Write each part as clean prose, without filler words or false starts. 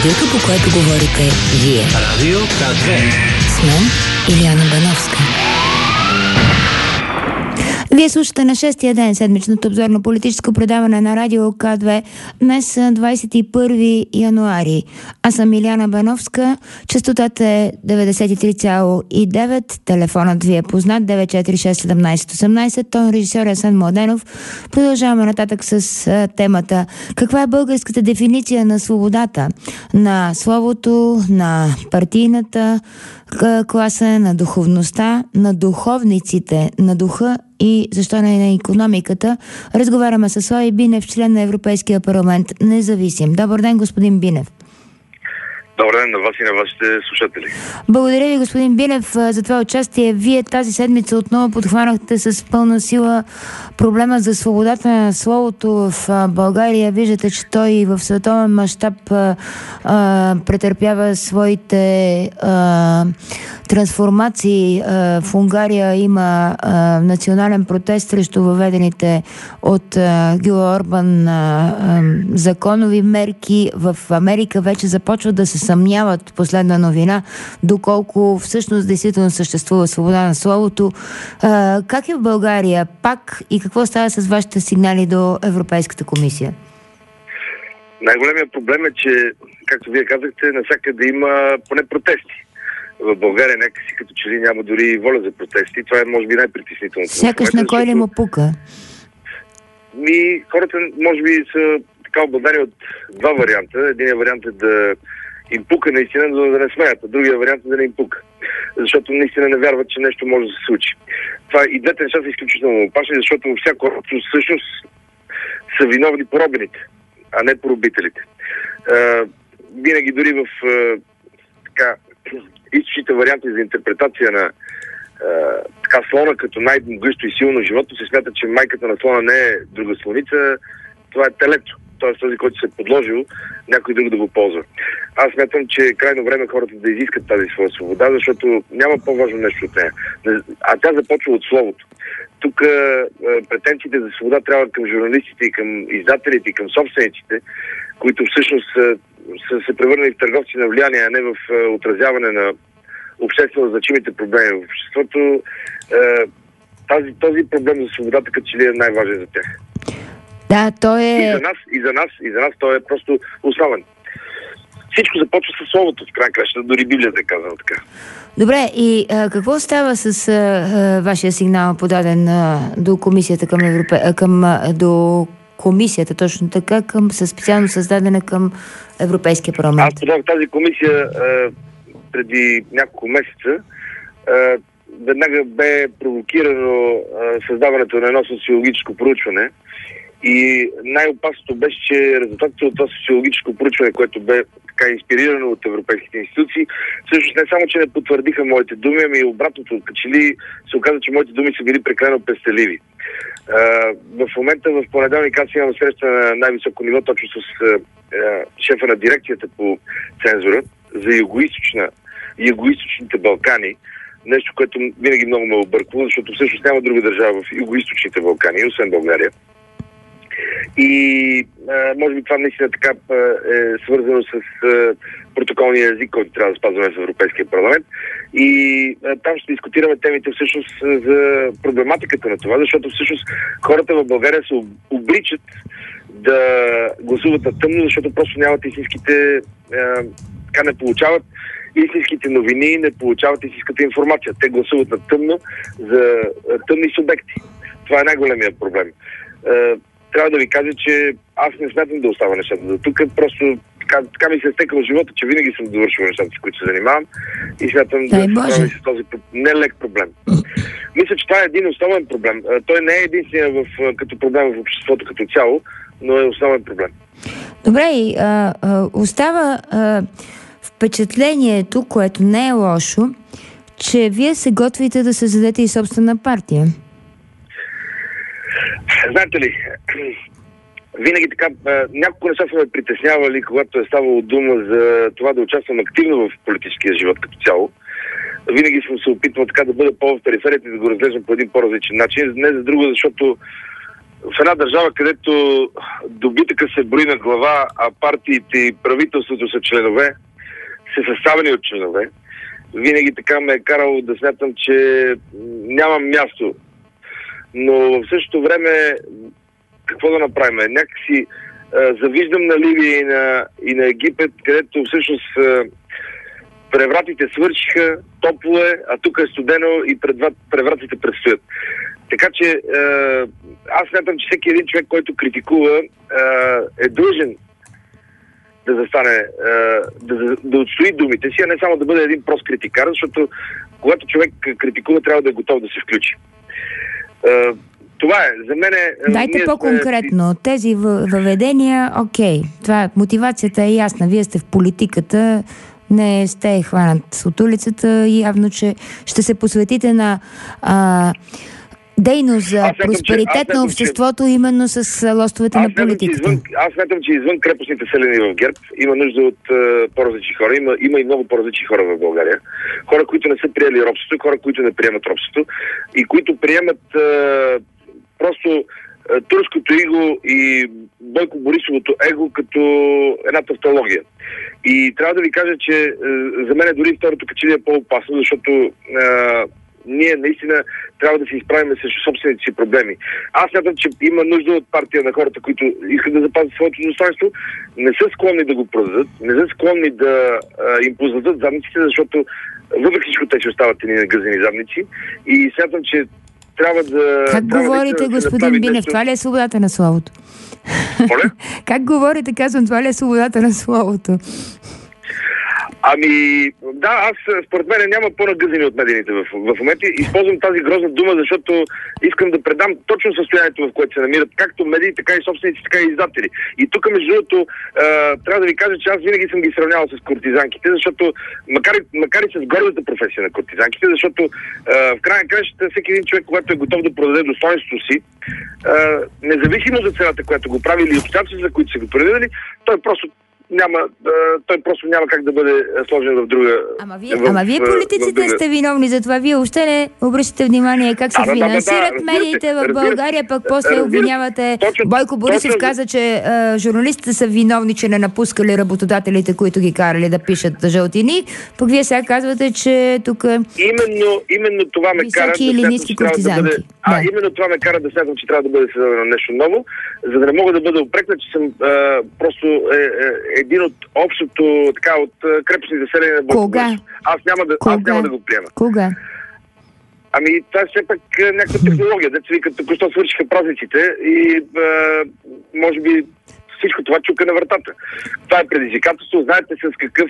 Радиото, по което говорите вие. Радио К2. С мен Илияна Бановска. Вие слушате на 6-тия ден седмичното обзорно политическо предаване на Радио К2. Днес 21 януари. Аз съм Илияна Бановска. Честотата е 93,9. Телефонът ви е познат 946-17-18. Тон режисьор Асен Младенов. Продължаваме нататък с темата. Каква е българската дефиниция на свободата? На словото, на партийната класа, на духовността, на духовниците, на духа и защо не на икономиката. Разговаряме с Слави Бинев, член на Европейския парламент, независим. Добър ден, господин Бинев. Добър ден на вас и на вашите слушатели. Благодаря ви, господин Бинев, за това участие. Вие тази седмица отново подхванахте с пълна сила проблема за свободата на словото в България. Виждате, че той в световен мащаб претърпява своите трансформации. В Унгария има национален протест срещу въведените от Гюл Орбан законови мерки. В Америка вече започват да се съмняват, последна новина, доколко всъщност действително съществува свобода на словото. Как е в България пак и какво става с вашите сигнали до Европейската комисия? Най-големият проблем е, че, както вие казахте, навсякъде има поне протести. В България някакси като че ли няма дори воля за протести. Това е, може би, най-притеснителното. Сякаш на кой ли му пука? Хората, може би, са така обладани от два варианта. Единият вариант е да им пука наистина, но да не смеят. Другия вариант е да не им пука. Защото наистина не вярват, че нещо може да се случи. Това и двете неща са изключително опасни, защото във всяко всъщност са виновни поробените, а не поробителите. Винаги дори в източните варианти за интерпретация на слона като най-гъсто и силно животно се смята, че майката на слона не е друга слоница, това е телето. Т.е. този, който се е подложил, някой друг да го ползва. Аз смятам, че е крайно време хората да изискат тази своя свобода, защото няма по-важно нещо от нея. А тя започва от словото. Тук претенциите за свобода трябва към журналистите и към издателите и към собствениците, които всъщност са се превърнали в търговци на влияние, а не в отразяване на обществено значимите проблеми в обществото. Този проблем за свободата като че ли е най-важен за тях. Да, той е... И за нас той е просто основен. Всичко започва с словото, в крайна краща, дори Библията е казана така. Добре, и какво става с вашия сигнал, подаден до комисията до комисията, точно така, специално създадена към Европейския парламент? Аз подавах тази комисия преди няколко месеца. Веднага бе провокирано създаването на едно социологическо проучване. И най-опасното беше, че резултатите от това социологическо проучване, което бе така инспирирано от европейските институции, всъщност не само, че не потвърдиха моите думи, ами и обратното, че ли се оказа, че моите думи са били прекалено пестеливи. В момента, в понеделник, аз имам среща на най-високо ниво, точно с шефа на дирекцията по цензура за югоизточните Балкани. Нещо, което винаги много ме обърква, защото всъщност няма друга държава в югоизточните Балкани, освен България. И може би това наистина така е свързано с протоколния език, който трябва да спазваме в Европейския парламент. И там ще дискутираме темите всъщност за проблематиката на това, защото всъщност хората в България се обричат да гласуват на тъмно, защото просто нямат истинските, не получават истинските новини, не получават истинската информация. Те гласуват на тъмно за тъмни субекти. Това е най-големият проблем. Трябва да ви кажа, че аз не смятам да остава нещата до тук. Просто така ми се е стекал живота, че винаги съм довършил нещата, с които се занимавам и смятам да се справя с този нелек проблем. Мисля, че това е един основен проблем. Той не е единствения като проблем в обществото като цяло, но е основен проблем. Добре, и остава впечатлението, което не е лошо, че вие се готвите да създадете и собствена партия. Знаете ли, винаги така, няколко неща са ме притеснявали, когато е ставало дума за това да участвам активно в политическия живот като цяло. Винаги съм се опитвал така да бъда по-в периферията и да го разглеждам по един по-различен начин. Не за друго, защото в една държава, където добитъка се брои на глава, а партиите и правителството са членове, са съставени от членове, винаги така ме е карало да смятам, че нямам място. Но в същото време, какво да направим? Някакси завиждам на Ливия и на Египет, където всъщност превратите свършиха, топло е, а тук е студено и превратите предстоят. Така че аз смятам, че всеки един човек, който критикува, е длъжен да застане, да отстои думите си, а не само да бъде един прост критикар, защото когато човек критикува, трябва да е готов да се включи. Това е. За мен Дайте по-конкретно. Тези въведения, окей. Това, мотивацията е ясна. Вие сте в политиката, не сте хванат от улицата и явно, че ще се посветите на дейност за просперитет на обществото, именно с лостовете на политиката. Аз смятам, че извън крепостните селени в ГЕРБ има нужда от по-различни хора. Има и много по-различни хора в България. Хора, които не са приели робството, хора, които не приемат робството и които приемат просто турското его и Бойко Борисовото его като една тавтология. И трябва да ви кажа, че за мен дори второто качели е по-опасно, защото ние наистина трябва да се изправим срещу собствените си проблеми. Аз смятам, че има нужда от партия на хората, които искат да запазят своето достоинство, не са склонни да го продадат, не са склонни да им поздадат задниците, защото въпреки всичко те ще остават едни нагъзени задници. И смятам, че трябва да... Как говорите, господин Бинев? Това ли е свободата на словото? Как говорите, казвам, това ли е свободата на словото? Ами, да, аз според мен няма по-нагъзени от медийните в момента. Използвам тази грозна дума, защото искам да предам точно състоянието, в което се намират както медии, така и собственици, така и издатели. И тук, между другото, трябва да ви кажа, че аз винаги съм ги сравнявал с кортизанките, защото, макар и с гордата професия на кортизанките, защото в крайна кращата всеки един човек, когато е готов да продаде достоинството си, независимо за цената, която го прави или обстоятелствата, за които са го продадели, той просто няма как да бъде сложен в друга... Ама вие политиците сте виновни за това. Вие още не обръщате внимание как се финансират медиите в България, пък после обвинявате. Бойко Борисов каза, че журналистите са виновни, че не напускали работодателите, които ги карали да пишат жълтини. Пък вие сега казвате, че тук... Именно това ме кара високи или ниски кортизанки. Именно това ме кара да смятам, че трябва да бъде създадено нещо ново, за да не мога да бъда опрекнат, че съм просто един от общото, така, от крепостните селени на Бойко Борисов. Аз няма да го приема. Кога? Ами, това е все пак някаква технология. Деца вика, току-що свършиха празниците и може би всичко това чука на вратата. Това е предизвикателство. Знаете с какъв...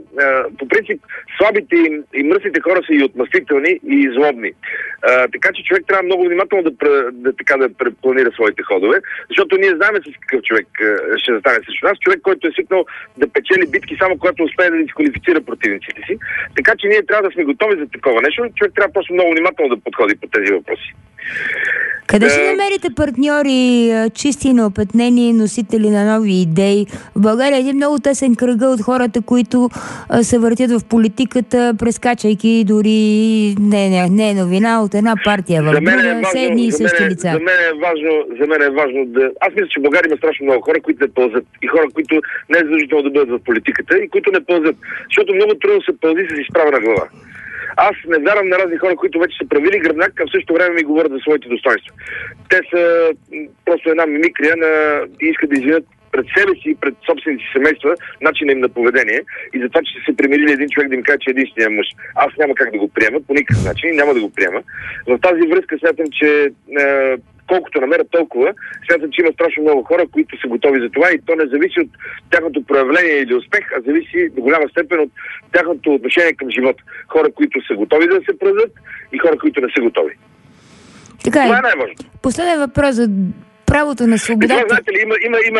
по принцип, слабите и мръсните хора са и отмъстителни, и злобни. Така че човек трябва много внимателно да препланира своите ходове, защото ние знаем с какъв човек ще застане срещу нас. Човек, който е свикнал да печели битки само когато успее да дисквалифицира противниците си. Така че ние трябва да сме готови за такова нещо. Човек трябва просто много внимателно да подходи по тези въпроси. Къде ще намерите партньори, чисти и неопетнени носители на нови идеи? В България е един много тесен кръга от хората, които се въртят в политиката, прескачайки дори не е новина от една партия в друга, все едни и същи лица. За мен е важно да... Аз мисля, че в България има страшно много хора, които не пълзят. И хора, които не е задължително да бъдат в политиката и които не пълзят. Защото много трудно се пълзи с изправена глава. Аз не вярвам на разни хора, които вече са правили гръбнак, а в същото време ми говорят за своите достоинства. Те са просто една мимикрия и искат да извинят пред себе си и пред собствените си семейства начина им на поведение и за това, че са се примирили един човек да им каже, че е единствения мъж. Аз няма как да го приема, по никакъв начин, няма да го приема. В тази връзка смятам, че колкото намерят толкова, смятам, че има страшно много хора, които са готови за това и то не зависи от тяхното проявление или успех, а зависи до голяма степен от тяхното отношение към живота. Хора, които са готови да се предадат и хора, които не са готови. Така това е най-важно. Последен въпрос за правото на свободата. Това, знаете ли,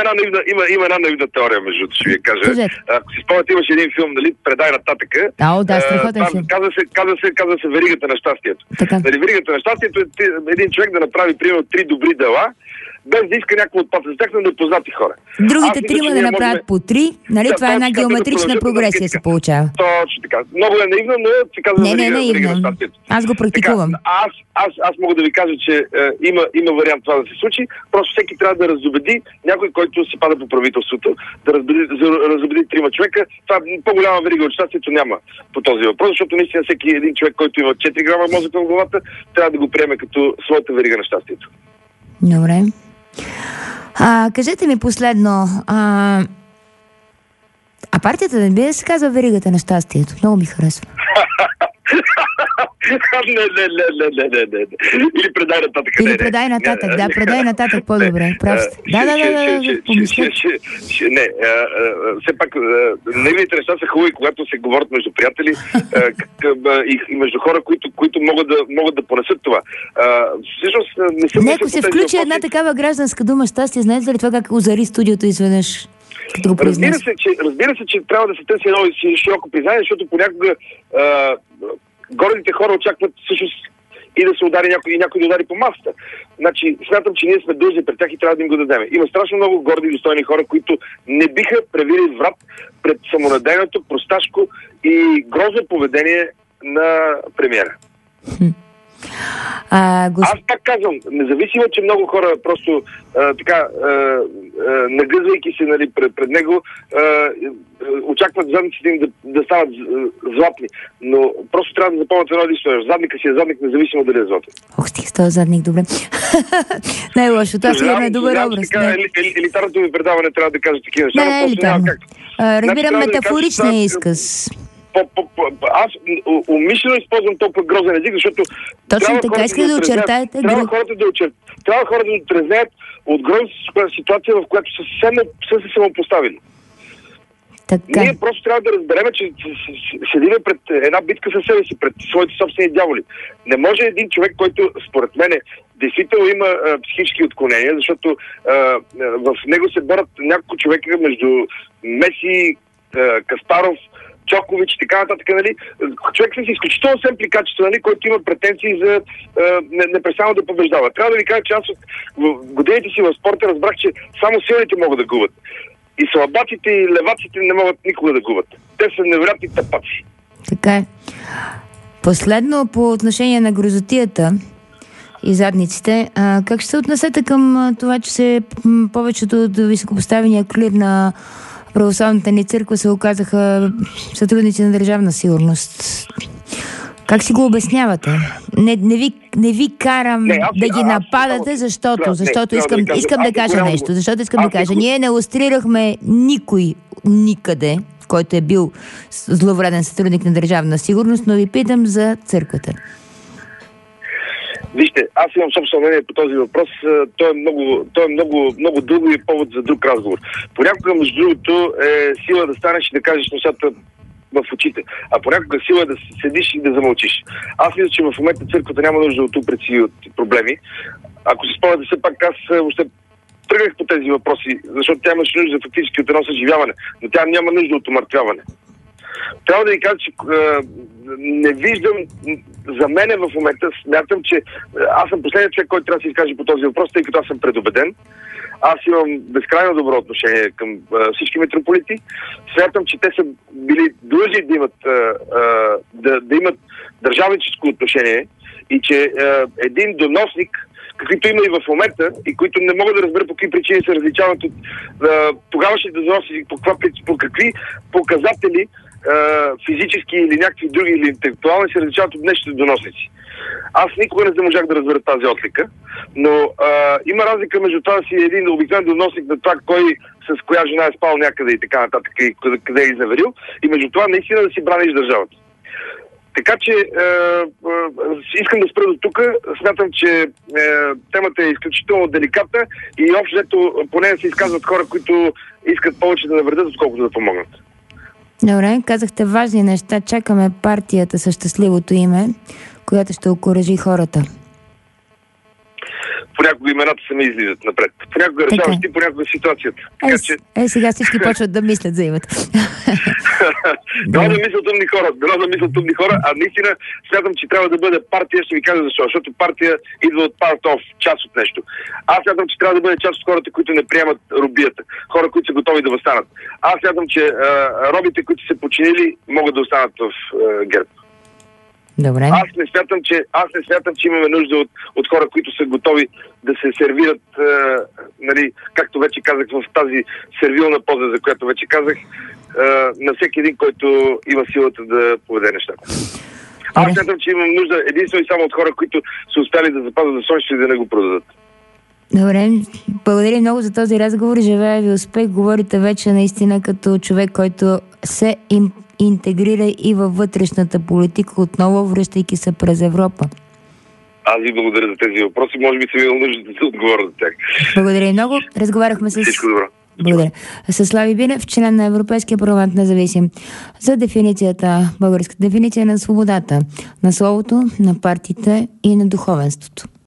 има една наивна теория, между другото, ще ви кажа. Ако си спомняте, имаше един филм, нали, Предай нататъка. Да, страхотен филм. Казва се Веригата на щастието. Нали, Веригата на щастието е един човек да направи, примерно, 3 добри дела, без да иска някакво отплата за тях на непознати хора. Другите трима да направят по 3, нали? Това е една геометрична прогресия се получава. Точно така. Много е наивно, но се казва верига на щастието. Аз го практикувам. Аз мога да ви кажа, че има вариант това да се случи. Просто всеки трябва да разубеди някой, който си пада по правителството, да разубеди 3 човека. Това по-голяма верига от щастието няма по този въпрос, защото наистина всеки един човек, който има 4 грама мозък в главата, трябва да го приеме като своята верига на щастието. Добре. Кажете ми последно, партията не би да се казва веригата на щастието? Много ми харесва. Не. Или предай нататък. Предай нататък, да, предай нататък по-добре. Прав сте. Не, все пак неговите неща са хубави, когато се говорят между приятели и между хора, които могат да понесат това. Всъщност не съм... Ако се включи една такава гражданска дума щастие, знаете ли това как озари студиото изведнъж? Разбира се, че трябва да се търси едно широко признание, защото понякога гордите хора очакват всъщност и да се удари някой да удари по масата. Значи, смятам, че ние сме дължни пред тях и трябва да им го дадем. Има страшно много горди и достойни хора, които не биха превили врат пред самонадеяното, просташко и грозно поведение на премиера. Аз пак казвам, независимо, че много хора просто нагъзвайки се, нали, пред него, очакват задниците им да стават златни. Но просто трябва да запомнят едно единствено. Задника си е задник, независимо дали е златен. Ох, стига с този задник, добре. Най-лошо, това сигурно е добър образ. Елитарното ми предаване трябва да кажа такива неща. Не, елитарно. Разбирам метафоричния изказ. Аз умишлено използвам толкова грозен език, защото точно така, иска да очертаете. Трябва хората да отрезнаят от грозна ситуация, в която са се самопоставили. Така. Ние просто трябва да разберем, че седиме пред една битка със себе си, пред своите собствени дяволи. Не може един човек, който според мене действително има психически отклонения, защото в него се борят няколко човека между Меси, Каспаров, Чокович и така нататък, нали? Човек с изключително семпли качества, нали, който има претенции за непрестанно да побеждава. Трябва да ви кажа, че аз в годините си в спорта разбрах, че само силните могат да губят. И слабаците и леваците не могат никога да губят. Те са невероятни тъпаци. Така е. Последно по отношение на грозотията и задниците, как ще се отнесете към това, че повечето от високопоставения клир на православната ни църква се оказаха сътрудници на Държавна сигурност? Как си го обяснявате? Не ви карам да ги нападате, защото искам да кажа нещо. Защото искам да кажа, ние не лустрирахме никой никъде, който е бил зловреден сътрудник на Държавна сигурност, но ви питам за църквата. Вижте, аз имам собствено мнение по този въпрос. Той е много дълго и повод за друг разговор. Понякога, между другото, е сила да станеш и да кажеш нещата в очите. А понякога сила е да седиш и да замълчиш. Аз мисля, че в момента църквата няма нужда от упреци и от проблеми. Ако се спомняте, все пак аз въобще тръгнах по тези въпроси, защото тя имаше нужда фактически от едно съживяване, но тя няма нужда от умъртвяване. Трябва да ви кажа, че не виждам за мене в момента, смятам, че аз съм последният човек, който трябва да се изкаже по този въпрос, тъй като аз съм предубеден. Аз имам безкрайно добро отношение към всички митрополити. Смятам, че те са били длъжни да имат държавническо отношение и че един доносник, каквито има и в момента, и които не могат да разберат по какви причини се различават от тогавашните доносници, по какви показатели физически или някакви други или интелектуални се различават от днешните доносници. Аз никога не можах да разбера тази отлика, но има разлика между това да си един обикновен доносник на това кой с коя жена е спал някъде и така нататък и къде е изневерил, и между това наистина да си браниш държавата. Така че искам да спра до тук. Смятам, че темата е изключително деликатна и общо поне се изказват хора, които искат повече да навредят, отколкото да помогнат. Добре, казахте важни неща. Чакаме партията със щастливото име, която ще окуражи хората. понякога имената сами излизат напред. Понякога решаваш ти, понякога ситуацията. Сега всички почват да мислят за името. Дано да мислят умни хора, а наистина смятам, че трябва да бъде партия, ще ви кажа защо. Защото партия идва от part of, част от нещо. Аз смятам, че трябва да бъде част от хората, които не приемат робията. Хора, които са готови да въстанат. Аз смятам, че робите, които са починили, могат да останат в ГЕРБ. Добре. Аз не смятам, че имаме нужда от хора, които са готови да се сервират, нали, както вече казах, в тази сервилна поза, за която вече казах, на всеки един, който има силата да поведе нещата. Аз смятам, че имам нужда единствено и само от хора, които са успяли да запазят достойнството и да не го продадат. Добре, благодаря много за този разговор. Желая ви успех. Говорите вече наистина като човек, който се интегрира и във вътрешната политика, отново връщайки се през Европа. Аз ви благодаря за тези въпроси. Може би се ви нужда да се отговоря за тях. Благодаря много. Разговаряхме с... Всичко добро. Благодаря. С Слави Бинев, член на Европейския парламент независим, за дефиницията, българска дефиниция на свободата, на словото, на партиите и на духовенството.